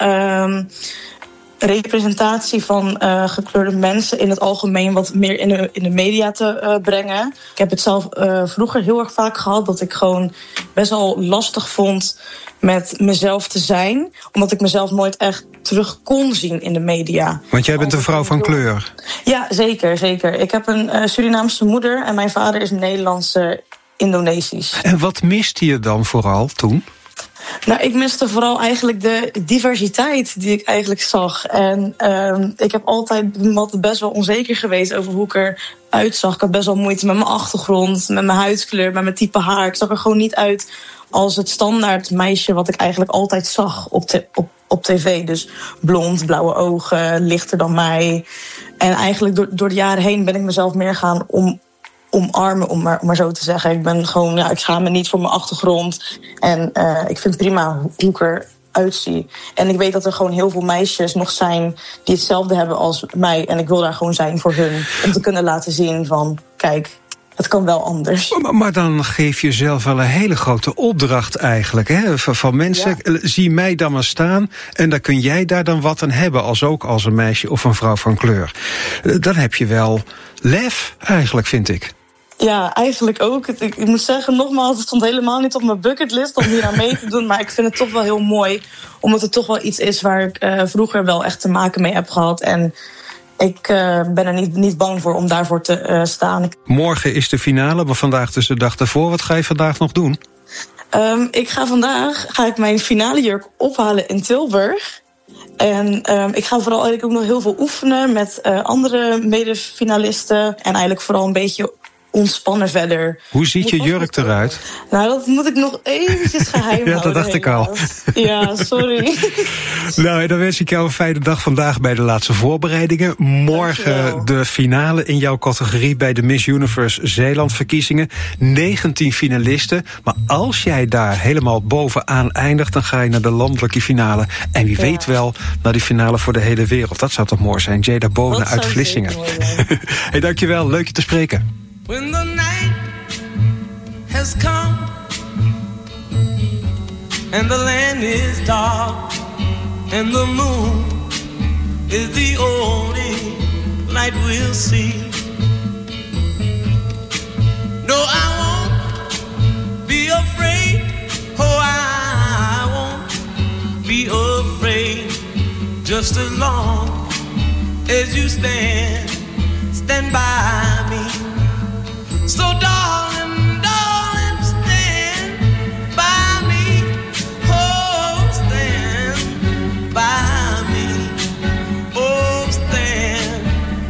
representatie van gekleurde mensen in het algemeen wat meer in de media te brengen. Ik heb het zelf vroeger heel erg vaak gehad dat ik gewoon best wel lastig vond met mezelf te zijn, omdat ik mezelf nooit echt terug kon zien in de media. Want jij bent een vrouw van kleur. Ja, zeker. Ik heb een Surinaamse moeder en mijn vader is Nederlands-Indonesisch. En wat miste je dan vooral toen? Nou, ik miste vooral eigenlijk de diversiteit die ik eigenlijk zag. En ik heb altijd best wel onzeker geweest over hoe ik eruit zag. Ik had best wel moeite met mijn achtergrond, met mijn huidskleur, met mijn type haar. Ik zag er gewoon niet uit als het standaard meisje wat ik eigenlijk altijd zag op tv. Dus blond, blauwe ogen, lichter dan mij. En eigenlijk door de jaren heen ben ik mezelf meer gaan omarmen, om maar zo te zeggen. Ik ben gewoon, ik schaam me niet voor mijn achtergrond. En ik vind prima hoe ik eruit zie. En ik weet dat er gewoon heel veel meisjes nog zijn die hetzelfde hebben als mij. En ik wil daar gewoon zijn voor hun. Om te kunnen laten zien van, kijk, het kan wel anders. Maar dan geef je zelf wel een hele grote opdracht eigenlijk. Hè? Van mensen, zie mij dan maar staan. En dan kun jij daar dan wat aan hebben. Ook als een meisje of een vrouw van kleur. Dan heb je wel lef eigenlijk, vind ik. Ja, eigenlijk ook. Ik moet zeggen, nogmaals, het stond helemaal niet op mijn bucketlist om hier aan mee te doen. Maar ik vind het toch wel heel mooi. Omdat het toch wel iets is waar ik vroeger wel echt te maken mee heb gehad. En ik ben er niet bang voor om daarvoor te staan. Morgen is de finale, maar vandaag dus de dag ervoor. Wat ga je vandaag nog doen? Vandaag ga ik mijn finale jurk ophalen in Tilburg. En ik ga vooral eigenlijk ook nog heel veel oefenen met andere medefinalisten. En eigenlijk vooral een beetje ontspannen verder. Hoe ziet je jurk eruit? Nou, dat moet ik nog eventjes geheim houden. Ja, dat dacht ik al. Ja, sorry. Nou, dan wens ik jou een fijne dag vandaag bij de laatste voorbereidingen. Morgen de finale in jouw categorie bij de Miss Universe Zeeland verkiezingen. 19 finalisten. Maar als jij daar helemaal bovenaan eindigt, dan ga je naar de landelijke finale. En wie weet wel naar die finale voor de hele wereld. Dat zou toch mooi zijn. Jada Bonen uit Vlissingen. Hey, dankjewel. Leuk je te spreken. When the night has come and the land is dark and the moon is the only light we'll see, just as long as you stand by me. So darling, darling, stand by me. Oh, stand by me. Oh, stand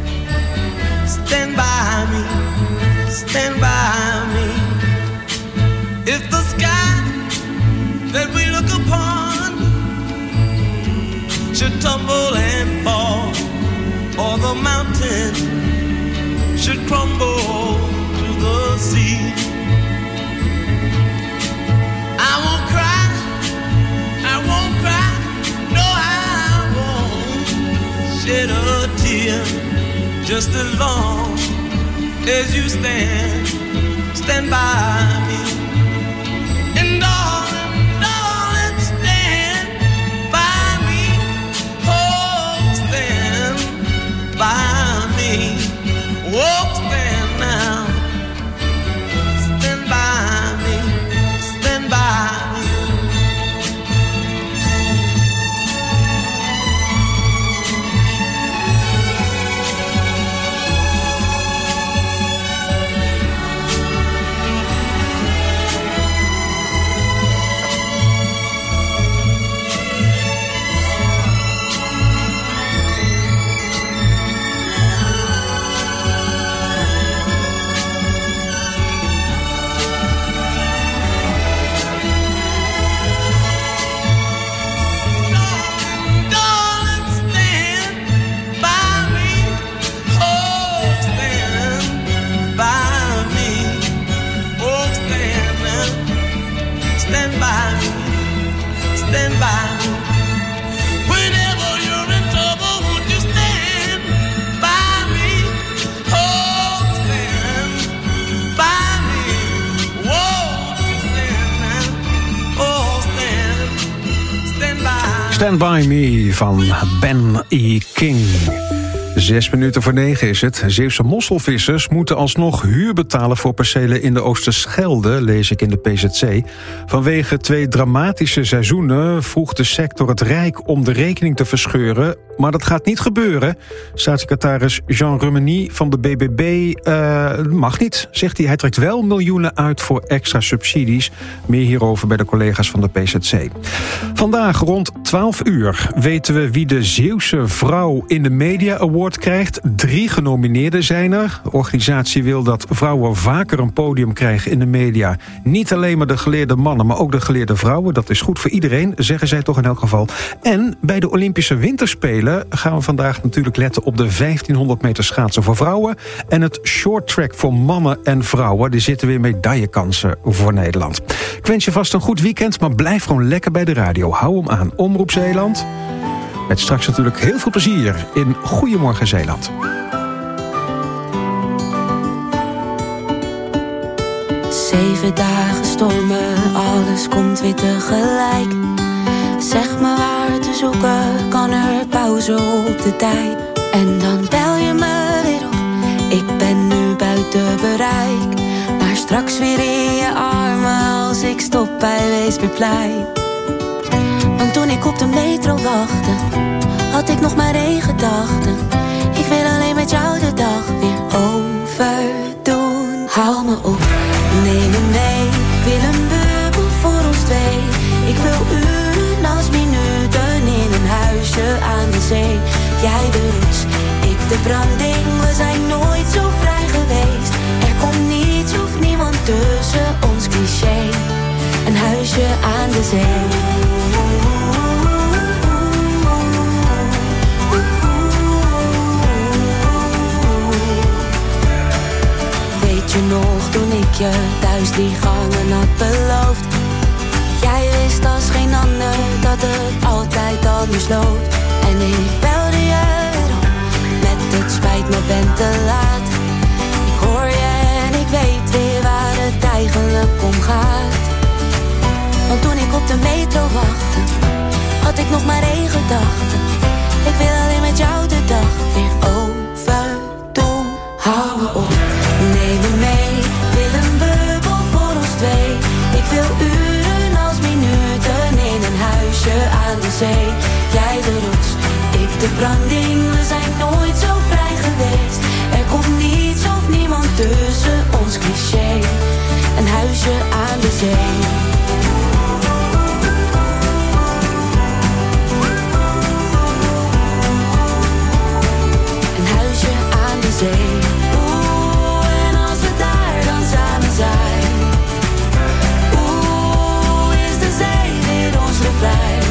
by me. Stand by me. If the sky that we look upon should tumble and fall, or the mountain should crumble to the sea, I won't cry, no I won't shed a tear, just as long as you stand by me. And darling, darling, stand by me. Oh, stand by me. Oh, stand now. Stand by me. Stand by me. Stand by me. Whenever you're in trouble, won't you stand by me? Oh, stand by me. Won't you stand now? Oh, stand by me. Stand By Me van Ben E. King. 8:06 is het. Zeeuwse mosselvissers moeten alsnog huur betalen voor percelen in de Oosterschelde, lees ik in de PZC. Vanwege 2 dramatische seizoenen vroeg de sector het Rijk om de rekening te verscheuren. Maar dat gaat niet gebeuren. Staatssecretaris Jean Rumeny van de BBB mag niet, zegt hij. Hij trekt wel miljoenen uit voor extra subsidies. Meer hierover bij de collega's van de PZC. Vandaag rond 12 uur weten we wie de Zeeuwse Vrouw in de Media Award krijgt. 3 genomineerden zijn er. De organisatie wil dat vrouwen vaker een podium krijgen in de media. Niet alleen maar de geleerde mannen, maar ook de geleerde vrouwen. Dat is goed voor iedereen, zeggen zij toch in elk geval. En bij de Olympische Winterspelen gaan we vandaag natuurlijk letten op de 1500 meter schaatsen voor vrouwen en het short track voor mannen en vrouwen. Er zitten weer medaillekansen voor Nederland. Ik wens je vast een goed weekend, maar blijf gewoon lekker bij de radio. Hou hem aan. Omroep Zeeland. Met straks natuurlijk heel veel plezier in Goedemorgen Zeeland. Zeven dagen stormen, alles komt weer tegelijk. Zeg me waar te zoeken, kan er pauze op de tijd. En dan bel je me weer op, ik ben nu buiten bereik. Maar straks weer in je armen als ik stop bij Weesperplein. Want toen ik op de metro wachtte, had ik nog maar 1 gedachte. Ik wil alleen met jou de dag weer overdoen. Hou me op, neem me mee, ik wil een bubbel voor ons 2. Ik wil uren als minuten in een huisje aan de zee. Jij de roots, ik de branding, we zijn nooit zo vrij geweest. Er komt niets of niemand tussen ons cliché. Een huisje aan de zee. Weet je nog toen ik je thuis die gangen had beloofd? Jij wist als geen ander dat het altijd anders loopt. En ik belde je erop met het spijt me ben te laat. Ik hoor je en ik weet weer waar het eigenlijk om gaat. Want toen ik op de metro wachtte, had ik nog maar 1 gedachte. Ik wil alleen met jou de dag weer overdoen. Hou me op, neem me mee, wil een bubbel voor ons 2. Ik wil uren als minuten in een huisje aan de zee. Jij de roots, ik de branding, we zijn nooit zo vrij geweest. Er komt niets of niemand tussen ons cliché. Een huisje aan de zee. Een huisje aan de zee. Oeh, en als we daar dan samen zijn. Oeh, is de zee weer ons refrein.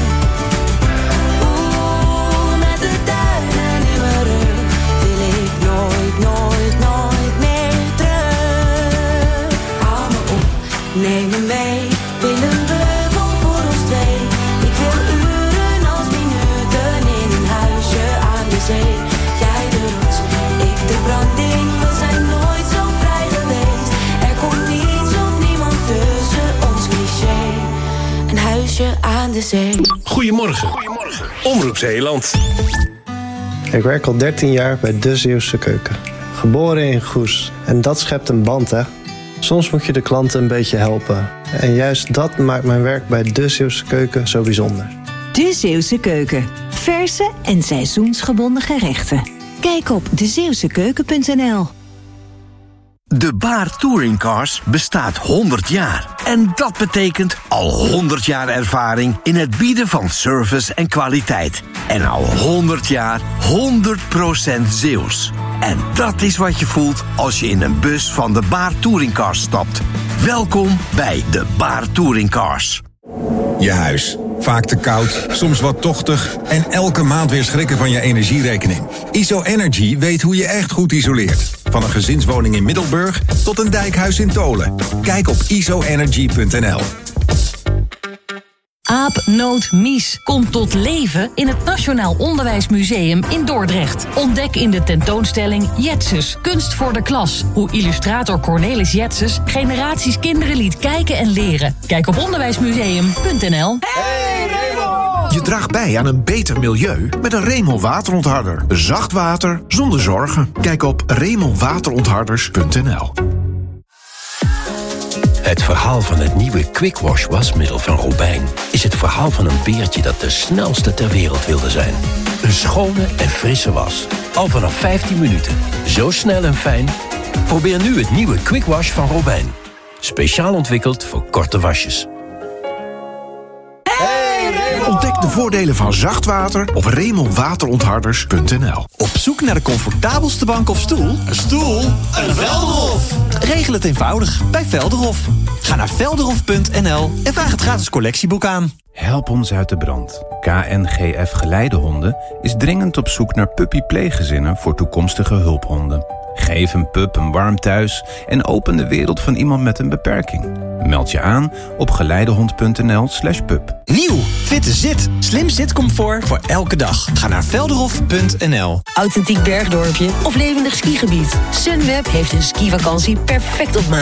Oeh, met de duinen in mijn rug wil ik nooit, nooit, nooit meer terug. Hou me op, neem me mee, wil een bubbel voor ons twee. Ik wil uren als minuten in een huisje aan de zee. Jij de rots, ik de branding, we zijn nooit zo vrij geweest. Er komt niets of niemand tussen ons cliché. Een huisje aan de zee. Goedemorgen. Omroep Zeeland. Ik werk al 13 jaar bij De Zeeuwse Keuken. Geboren in Goes. En dat schept een band, hè. Soms moet je de klanten een beetje helpen. En juist dat maakt mijn werk bij De Zeeuwse Keuken zo bijzonder. De Zeeuwse Keuken. Verse en seizoensgebonden gerechten. Kijk op dezeeuwsekeuken.nl. De Baar Touringcars bestaat 100 jaar. En dat betekent al 100 jaar ervaring in het bieden van service en kwaliteit. En al 100 jaar 100% Zeeuws. En dat is wat je voelt als je in een bus van de Baar Touringcars stapt. Welkom bij de Baar Touringcars. Je huis. Vaak te koud, soms wat tochtig en elke maand weer schrikken van je energierekening. ISO Energy weet hoe je echt goed isoleert. Van een gezinswoning in Middelburg tot een dijkhuis in Tolen. Kijk op isoenergy.nl. Aap, Noot, Mies komt tot leven in het Nationaal Onderwijsmuseum in Dordrecht. Ontdek in de tentoonstelling Jetsus, kunst voor de klas. Hoe illustrator Cornelis Jetsus generaties kinderen liet kijken en leren. Kijk op onderwijsmuseum.nl. Je draagt bij aan een beter milieu met een Remel waterontharder. Zacht water zonder zorgen. Kijk op remelwaterontharders.nl. Het verhaal van het nieuwe Quick Wash wasmiddel van Robijn is het verhaal van een beertje dat de snelste ter wereld wilde zijn. Een schone en frisse was. Al vanaf 15 minuten. Zo snel en fijn. Probeer nu het nieuwe Quick Wash van Robijn. Speciaal ontwikkeld voor korte wasjes. Ontdek de voordelen van zacht water op remelwaterontharders.nl. Op zoek naar de comfortabelste bank of stoel? Een stoel? Een Velderhof! Regel het eenvoudig bij Velderhof. Ga naar velderhof.nl en vraag het gratis collectieboek aan. Help ons uit de brand. KNGF Geleidehonden is dringend op zoek naar puppy-pleeggezinnen voor toekomstige hulphonden. Geef een pup een warm thuis en open de wereld van iemand met een beperking. Meld je aan op geleidehond.nl/pup. Nieuw, fitte zit, slim zitcomfort voor elke dag. Ga naar velderhof.nl. Authentiek bergdorpje of levendig skigebied. Sunweb heeft een skivakantie perfect op maat.